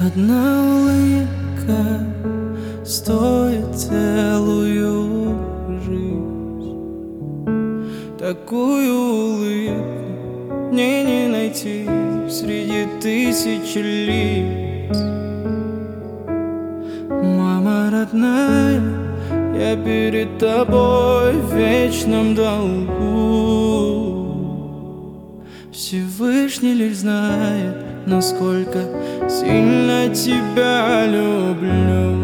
Одна улыбка стоит целую жизнь. Такую улыбку мне не найти среди тысячи лиц. Мама родная, я перед тобой в вечном долгу. Всевышний лишь знает, насколько сильно тебя люблю.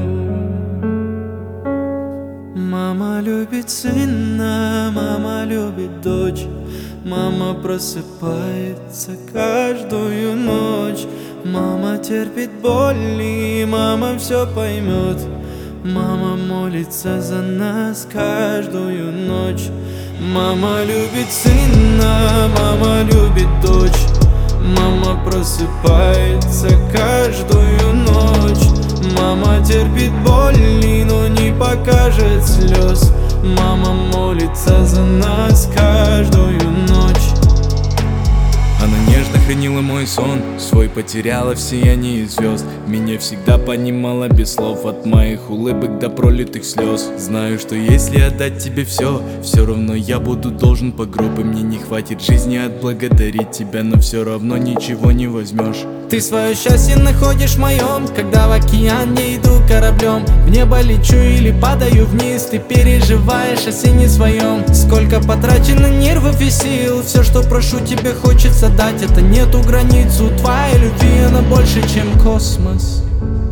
Мама любит сына, мама любит дочь. Мама просыпается каждую ночь. Мама терпит боли, мама все поймет. Мама молится за нас каждую ночь. Мама любит сына, мама любит дочь. Мама просыпается каждую ночь. Мама терпит боли, но не покажет слез. Мама молится за нас каждую ночь. Она нежно хранила мой сон, свой потеряла в сиянии звезд. Меня всегда понимала без слов, от моих улыбок до пролитых слез. Знаю, что если отдать тебе все равно я буду должен по гроб. И мне не хватит жизни отблагодарить тебя, но все равно ничего не возьмешь. Ты свое счастье находишь в моем, когда в океан не иду кораблем. В небо лечу или падаю вниз, ты переживаешь о сыне своем. Сколько потрачено нервов и сил, все, что прошу, тебе хочется дать. Это нету границ у твоей любви, она больше, чем космос.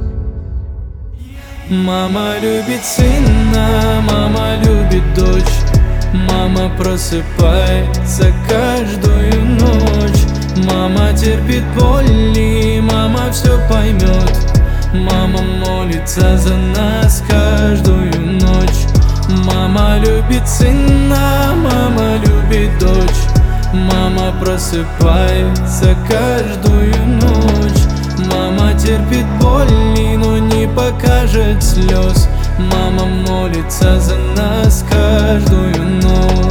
Мама любит сына, мама любит дочь. Мама просыпается каждую ночь. Мама терпит боли, мама все поймет. Мама молится за нас каждую ночь. Мама любит сына, мама любит дочь. Мама просыпается каждую ночь. Мама терпит боли, но не покажет слез. Мама молится за нас каждую ночь.